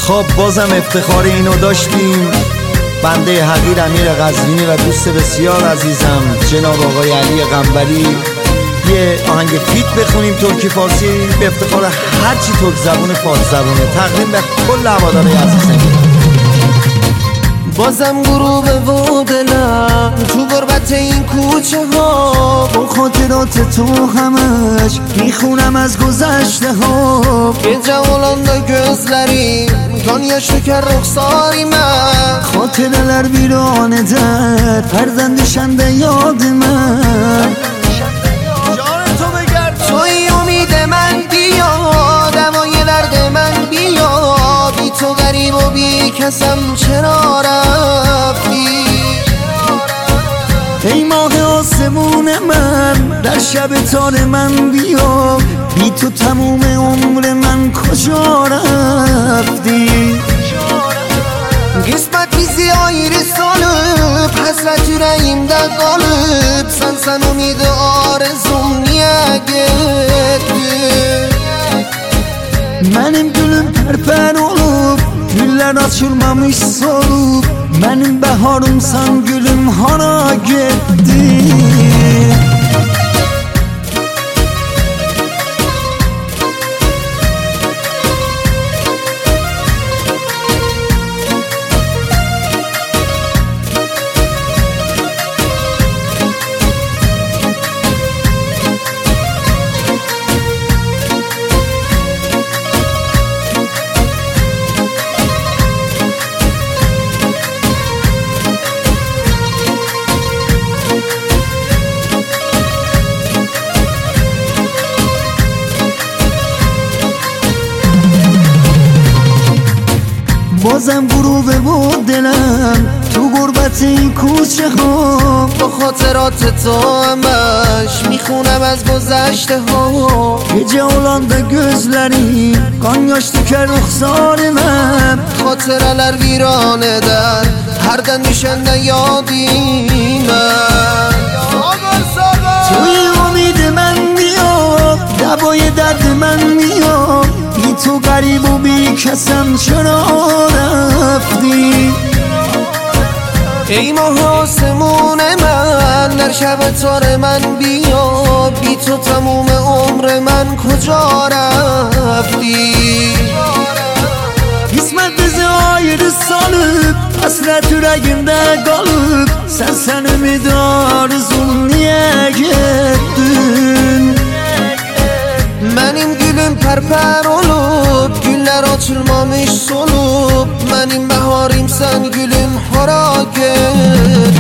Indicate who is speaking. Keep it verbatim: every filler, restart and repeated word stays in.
Speaker 1: خب بازم افتخار اینو داشتیم. بنده حقیر امیر قزوینی و دوست بسیار عزیزم جناب آقای علی قنبری یه آهنگ فیت بخونیم ترکی فارسی به افتخار هرچی ترک زبون فارس زبونه تقدیم به کل هوادارهای عزیزم.
Speaker 2: بازم غروب و دلم تو غربت این کوچه ها، با خاطرات تو همش میخونم از گذشته ها. Gece olanda gözlerim kan yaşı ker ruhsari من خاطرler بیران در پردن düşende یاد من.
Speaker 1: جان تو بگرد
Speaker 2: توی امید من بیا، دوای درد من بیا، بی تو غریب و بی کسم چرا رفتی؟ ای ماه آسمون من در شب تار من بیا، بی تو تموم عمر من کجا رفتی؟ قسمت bizi ayrı salıp hasret yüreğimde kalıp sen sen umidi arzum niye gittin? Benim gülüm perper olup güller açılmamış solup benim baharımsan gülüm hara gitti? بازم غروب و دلم تو غربت این کوچه ها، با خاطرات تو همش میخونم از گذشته ها. Gece olanda gözlerim kan yaş döker ruhsarime خاطرler viran eder herden düşende yadime. توی امید من بیا، دوای درد من بیا، بی تو غریب و بی کسم چرا رفتی؟ ای ماه آسمون من در شب تار من بیا، بی تو تموم عمر من کجا رفتی؟ قسمت bizi ayrı salıp hasret yüreğimde kalıp sen sen ümid arzum niye gittin? Benim gülüm perper olup güller açılmamış solup benim baharım sen gülüm hara gittin?